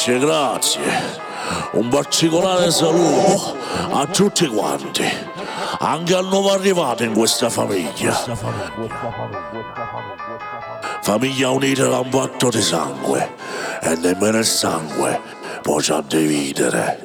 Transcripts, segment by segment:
Grazie, grazie. Un particolare saluto a tutti quanti, anche al nuovo arrivato in questa famiglia. Famiglia unita da un patto di sangue, e nemmeno il sangue può già dividere.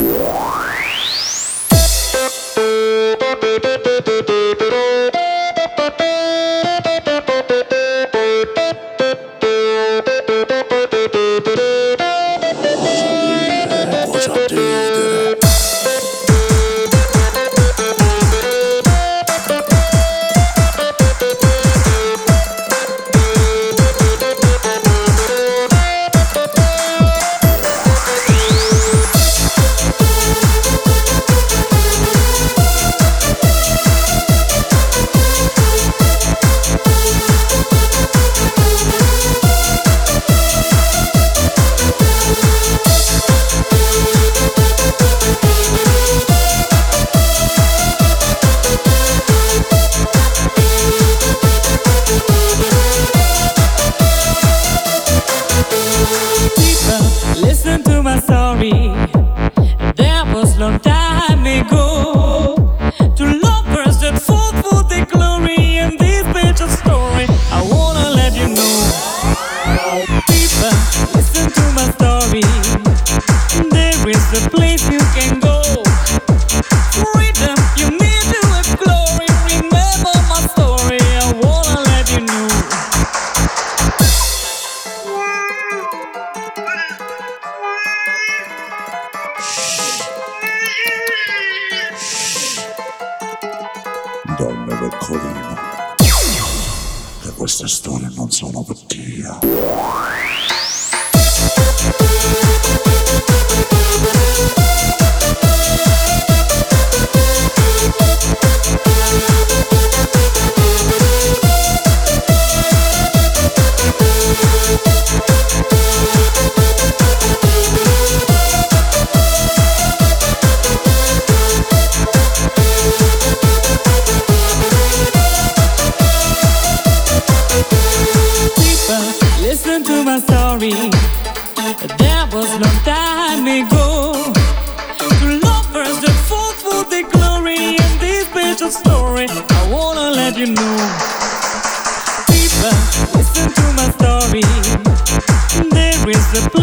Donne piccoline, che queste storie non sono per Dio. Listen to my story. That was long time ago. Two lovers that fought for the glory in this special story. I wanna let you know. People, listen to my story. There is a place